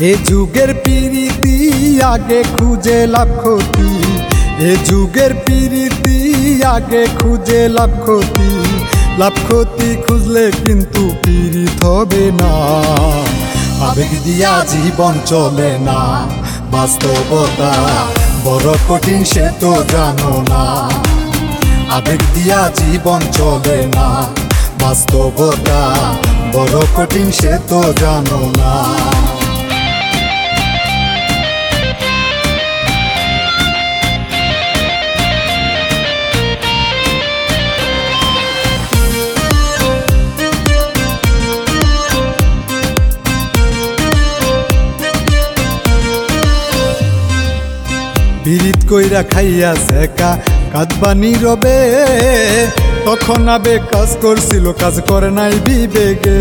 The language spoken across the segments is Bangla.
এ যুগের পিরিতি আগে খুঁজে লাভ ক্ষতি, এ যুগের পিরিতি আগে খুঁজে লাভ ক্ষতি, লাভ ক্ষতি খুঁজলে কিন্তু পিরিত হবে না। আবেগ দিয়া জীবন চলে না, বাস্তবতা বড় কঠিন সে তো জানো না। আবেগ দিয়া জীবন চলে না, বাস্তবতা বড় কঠিন সে তো জানো না। পিরিত কইরা খাইয়া সেকা কাঁদবা নীরবে, তখন আবেগ কাজ করছিল কাজ করে নাই বিবেকে।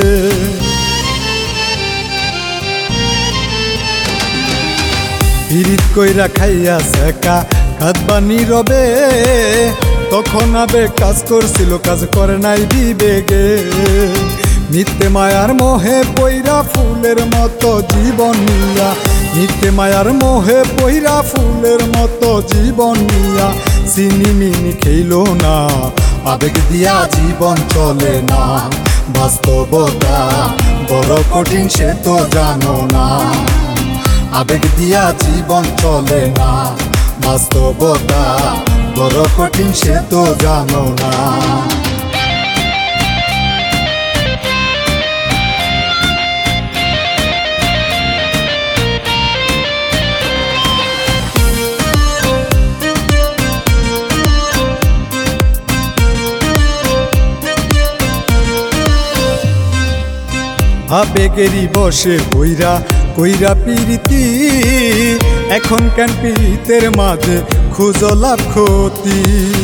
পিরিত কইরা খাইয়া সেকা কাঁদবা নীরবে, তখন আবেগ কাজ করছিল কাজ করে নাই বিবেকে। মিথ্যে মায়ার মোহে পইরা ফুলের মতো জীবন নিয়া, মিথ্যে মায়ার মোহে পইরা ফুলের মতো জীবন নিয়া চিনি মিনি খেইলো না। আবেগ দিয়া জীবন চলে না, বাস্তবতা বড় কঠিন সে তো জানো না। আবেগ দিয়া জীবন চলে না, বাস্তবতা বড় কঠিন সে তো জানো না। আবেগেরই বসে কইরা কইরা পিরিতি, এখন কেন পিরিতের মাঝে খুঁজো লাভ ক্ষতি।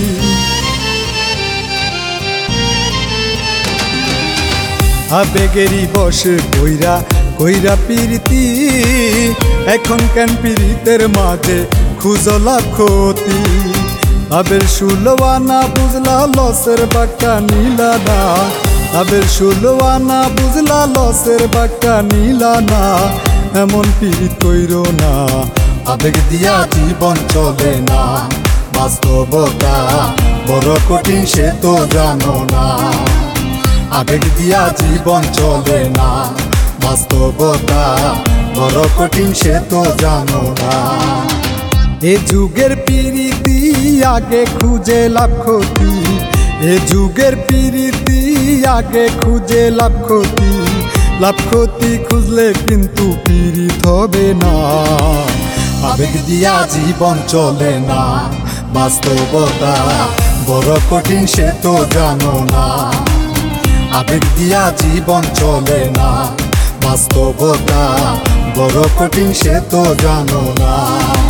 আবেগেরই বসে কইরা কইরা পিরিতি, এখন কেন পিরিতের মাঝে খুঁজো লাভ ক্ষতি। আবের ষোলোয়ানা বুঝলা লসের বাক্কা নীলা না, আবের ষোলোয়ানা বুঝলা লসের বাক্কা নীলা না। এমন পিরিত কইরো না, আবেগ দিয়া জীবন চলে না, বাস্তবতা বড় কঠিন সে তো জানো না। আবেগ দিয়া জীবন চলে না, বাস্তবতা বড় কঠিন সে তো জানো না। এ যুগের পিরিতি আগে খুঁজে লাভ ক্ষতি, এ যুগের পিরিতি আগে খুঁজে লাভ ক্ষতি, লাভ ক্ষতি খুঁজলে কিন্তু পিরিত হবে না। আবেগ দিয়া জীবন চলে না, বাস্তবতা বড় কঠিন সে তো জানো না। আবেগ দিয়া জীবন চলে না, বাস্তবতা বড় কঠিন সে তো জানো না।